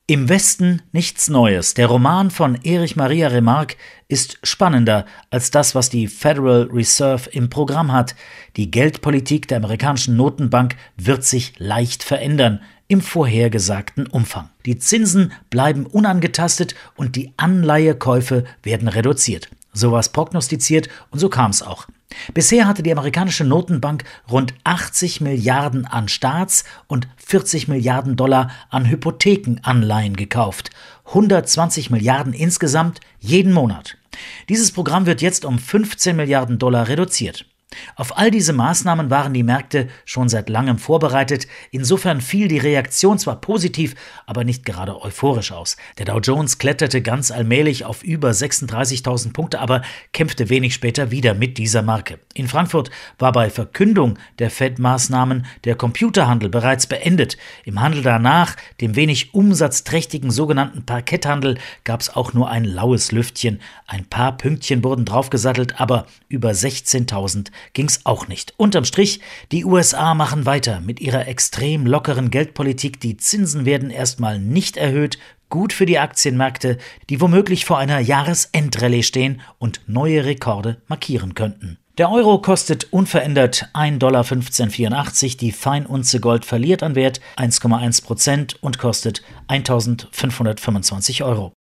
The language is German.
Im Westen nichts Neues. Der Roman von Erich Maria Remarque ist spannender als das, was die Federal Reserve im Programm hat. Die Geldpolitik der amerikanischen Notenbank wird sich leicht verändern, im vorhergesagten Umfang. Die Zinsen bleiben unangetastet und die Anleihekäufe werden reduziert. So war es prognostiziert und so kam es auch. Bisher hatte die amerikanische Notenbank rund 80 Milliarden an Staats- und 40 Milliarden Dollar an Hypothekenanleihen gekauft. 120 Milliarden insgesamt jeden Monat. Dieses Programm wird jetzt um 15 Milliarden Dollar reduziert. Auf all diese Maßnahmen waren die Märkte schon seit langem vorbereitet. Insofern fiel die Reaktion zwar positiv, aber nicht gerade euphorisch aus. Der Dow Jones kletterte ganz allmählich auf über 36.000 Punkte, aber kämpfte wenig später wieder mit dieser Marke. In Frankfurt war bei Verkündung der Fed-Maßnahmen der Computerhandel bereits beendet. Im Handel danach, dem wenig umsatzträchtigen sogenannten Parketthandel, gab es auch nur ein laues Lüftchen. Ein paar Pünktchen wurden draufgesattelt, aber über 16.000 ging's auch nicht. Unterm Strich, die USA machen weiter mit ihrer extrem lockeren Geldpolitik. Die Zinsen werden erstmal nicht erhöht. Gut für die Aktienmärkte, die womöglich vor einer Jahresendrallye stehen und neue Rekorde markieren könnten. Der Euro kostet unverändert 1,1584 $. Die Feinunze Gold verliert an Wert 1,1% und kostet 1.525 €.